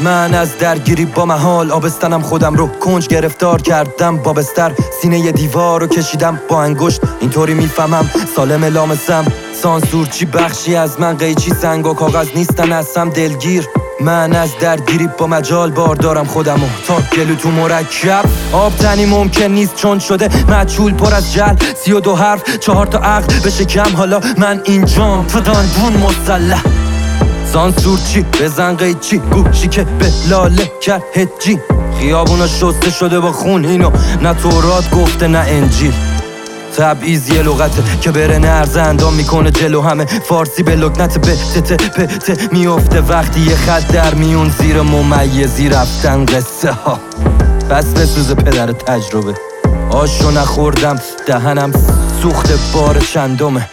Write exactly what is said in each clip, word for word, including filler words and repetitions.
من از درگیری با محال آبستنم خودم رو کنج گرفتار کردم با بستر سینه ی دیوار رو کشیدم با انگشت اینطوری میفهمم سالم لامسم سانسور چی بخشی از من قیچی سنگ و کاغذ نیستن هستم دلگیر من از درگیری با مجال بار دارم خودمو تا گلو تو مرکب آب تنی ممکن نیست چون شده مجهول پر از جل سی و دو حرف چهار تا عقل بشه کم حالا من اینجام تو دانبون مسلح سانسور چی بزن قیچی گوشی که به لاله کرد هجی خیابونا شسته شده با خون اینو نه تورات گفته نه انجیل تبعیض یه لغته که بره نرز اندام میکنه جلو همه فارسی به لکنت به تته پته میفته وقتی یه خط در میون زیر ممیزی رفتن قصه ها بس بسوز پدر تجربه آشو نخوردم دهنم سوخت بار چندمه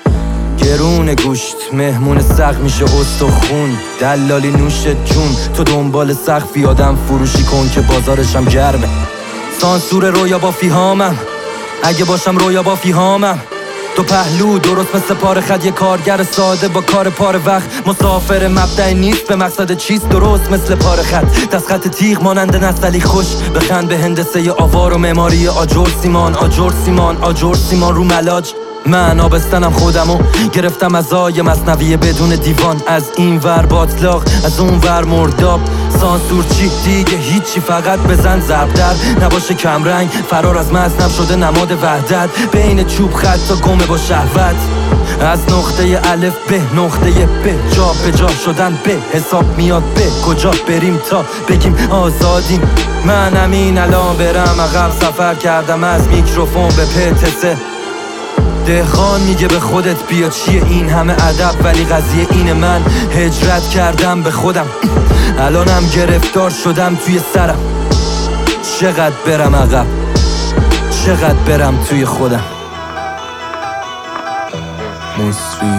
گرون گوشت مهمون سق میشه استخون دلالی نوش جون تو دنبال سقفی آدم فروشی کن که بازارشم گرمه سانسور رویا با فیهامم اگه باشم رویا با فیهامم دو پهلو درست مثل پاره خد یه کارگر ساده با کار پاره وقت مسافر مبدأ نیست به مقصد چیست درست مثل پاره خط دست خط تیغ مانند نستعلی خوش بخند به هندسه ی آوار و معماری آجر سیمان آجر سیمان آجر سیمان رو ملاج من آبستنم خودمو گرفتم از آیه مصنوی بدون دیوان از این ور باطلاق از اون ور مرداب سانسور چی دیگه هیچی فقط بزن ضرب در نباشه کمرنگ فرار از مذنب شده نماد وحدت بین چوب خط تا گمه با شهوت از نقطه الف به نقطه ب جا به جا شدن به حساب میاد به کجا بریم تا بگیم آزادیم من همین الان برم عقب سفر کردم از میکروفون به پتسه دهقان میگه به خودت بیا چیه این همه ادب ولی قضیه اینه من هجرت کردم به خودم الانم گرفتار شدم توی سرم چقدر برم عقب چقدر برم توی خودم مصری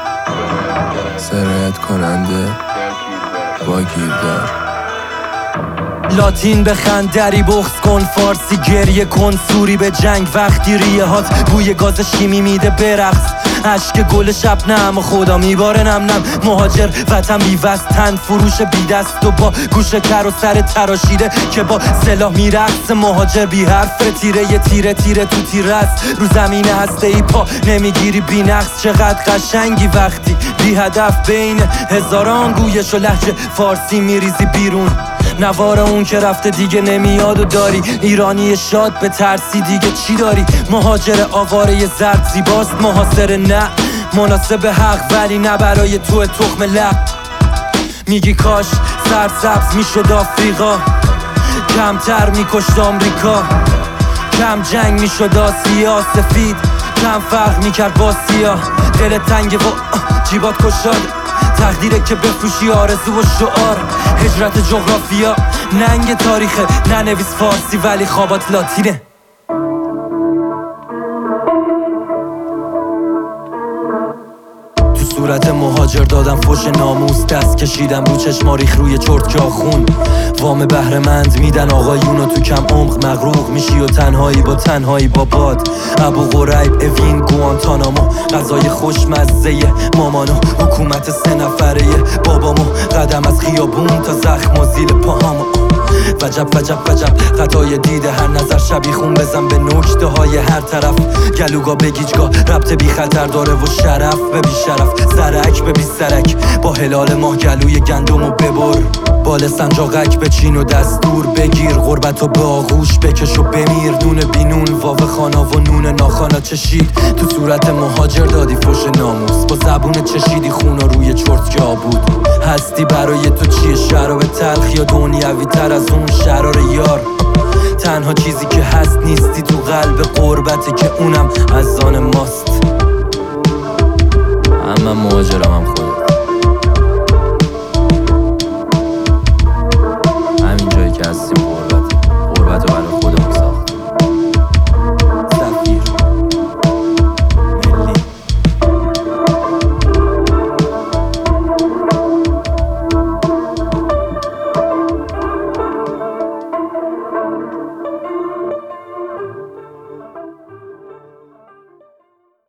سرایت کننده با گیردار لاتین بخند دری بغض کن فارسی گریه کن سوری به جنگ وقتی ریه هات بوی گاز شیمی میده برقص عشق گل شب نم خدا میباره نم نم مهاجر وطن بیوست تن فروش بی دست و با گوشه کر و سر تراشیده که با سلاح میرقص مهاجر بی حرف تیره یه تیره تیره تو تیره است رو زمین هسته ای پا نمیگیری بی نقص چقدر قشنگی وقتی بی هدف بین هزاران گویش و لهجه فارسی میریزی بیرون نوار اون که رفته دیگه نمیاد و داری ایرانی شاد به ترسی دیگه چی داری مهاجر آواره زرد زیباست محاصره نه مناسب حق ولی نه برای تو تخم لب میگی کاش سرسبز میشد آفریقا کمتر میکشت آمریکا کم جنگ میشد آسیا سفید کم فرق میکرد با سیاه دل تنگ و جیبات کشاد تقدیره که بفروشی آرزو و شعار هجرت جغرافیا ننگ تاریخه ننویس فارسی ولی خوابات لاتینه صورت مهاجر دادم فوش ناموس دست کشیدم رو چشما ریخ روی چرت که آخون وام بهره‌مند میدن آقایونو تو کم عمق مغروق میشی و تنهایی با تنهایی با باد ابو غریب اوین گوانتانامو غذای خوشمزه مامانو حکومت سه نفره بابامو قدم از خیابون تا زخم و زیل پاهامو وجب وجب وجب خطای دیده هر نظر شبیخون بزن به نکته های هر طرف گلوگا بگیجگاه ربط بی خطر داره و شرف به بی شرف سرک به بی سرک با هلال ماه گلوی گندمو ببر بال سنجاقک بچین و دستور بگیر غربت و به آغوش بکش و بمیر دونه بینون واو خانا و نون ناخانا چشید تو صورت مهاجر دادی فوش ناموس با زبون چشیدی خونا روی چرت که آبود هستی برای تو چیه شراب تلخ یا دنیوی تر از اون شرار یار تنها چیزی که هست نیستی تو قلب غربته که اونم از آن ماست اما مهاجرم هم خود